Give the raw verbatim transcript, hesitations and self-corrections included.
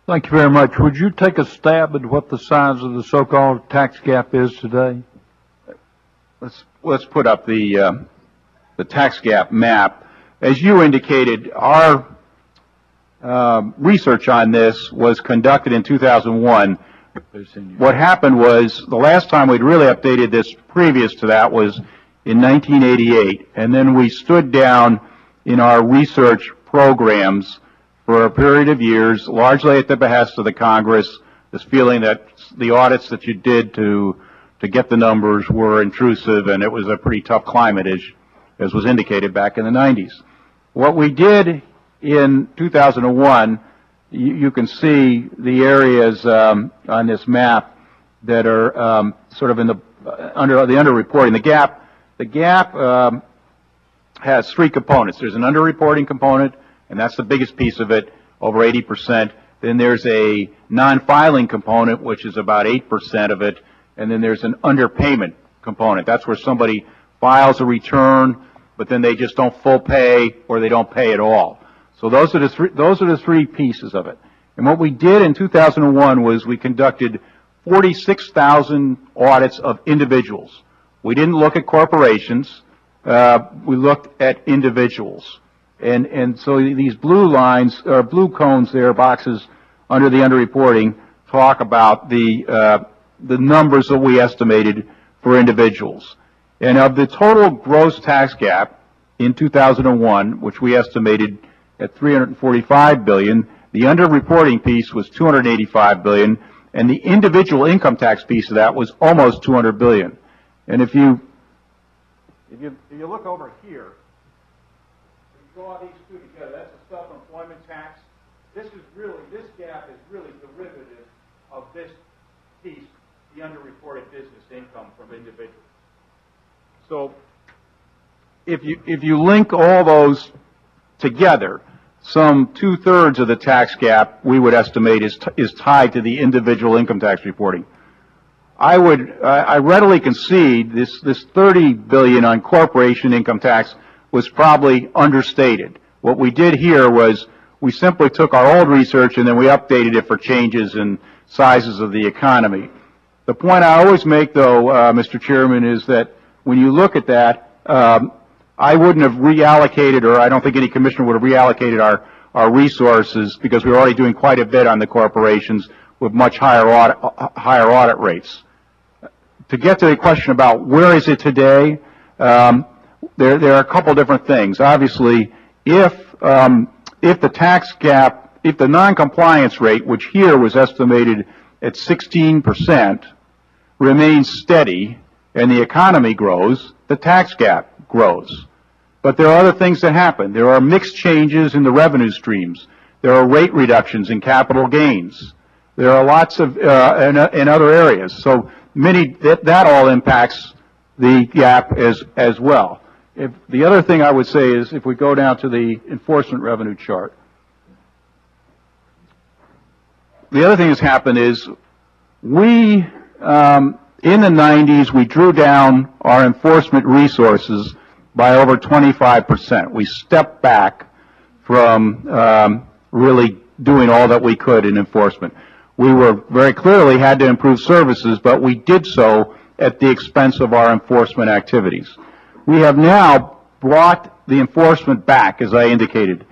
Thank you very much. Would you take a stab at what the size of the so-called tax gap is today? Let's let's put up the uh, the tax gap map. As you indicated, our uh, research on this was conducted in two thousand one. What happened was the last time we'd really updated this previous to that was in nineteen eighty-eight, and then we stood down in our research programs for a period of years, largely at the behest of the Congress, this feeling that the audits that you did to to get the numbers were intrusive, and it was a pretty tough climate, as, as was indicated back in the nineties. What we did in two thousand one, you, you can see the areas um, on this map that are um, sort of in the uh, under the underreporting. The gap, the gap um, has three components. There's an underreporting component, and that's the biggest piece of it, over eighty percent. Then there's a non-filing component, which is about eight percent of it. And then there's an underpayment component. That's where somebody files a return, but then they just don't full pay or they don't pay at all. So those are the three, those are the three pieces of it. And what we did in two thousand one was we conducted forty-six thousand audits of individuals. We didn't look at corporations. Uh, we looked at individuals. And, and so these blue lines, or blue cones there, boxes under the underreporting, talk about the, uh, the numbers that we estimated for individuals. And of the total gross tax gap in two thousand one, which we estimated at three hundred forty-five billion dollars, the underreporting piece was two hundred eighty-five billion dollars, and the individual income tax piece of that was almost two hundred billion dollars. And if you, if you, if you look over here, draw these two together. That's the self-employment tax. This is really, this gap is really derivative of this piece, the underreported business income from individuals. So if you, if you link all those together, some two-thirds of the tax gap we would estimate is, t is tied to the individual income tax reporting. I would, uh, I readily concede this, this thirty billion dollars on corporation income tax was probably understated. What we did here was we simply took our old research and then we updated it for changes in sizes of the economy. The point I always make, though, uh, Mister Chairman, is that when you look at that, um, I wouldn't have reallocated, or I don't think any commissioner would have reallocated our, our resources because we were already doing quite a bit on the corporations with much higher audit, uh, higher audit rates. To get to the question about where is it today, um, There, there are a couple different things. Obviously, if um, if the tax gap, if the non-compliance rate, which here was estimated at sixteen percent, remains steady and the economy grows, the tax gap grows. But there are other things that happen. There are mixed changes in the revenue streams. There are rate reductions in capital gains. There are lots of uh, in, in other areas. So many that, that all impacts the gap as as well. If, the other thing I would say is if we go down to the enforcement revenue chart, the other thing that's happened is we, um, in the nineties, we drew down our enforcement resources by over twenty-five percent. We stepped back from um, really doing all that we could in enforcement. We were very clearly had to improve services, but we did so at the expense of our enforcement activities. We have now brought the enforcement back, as I indicated.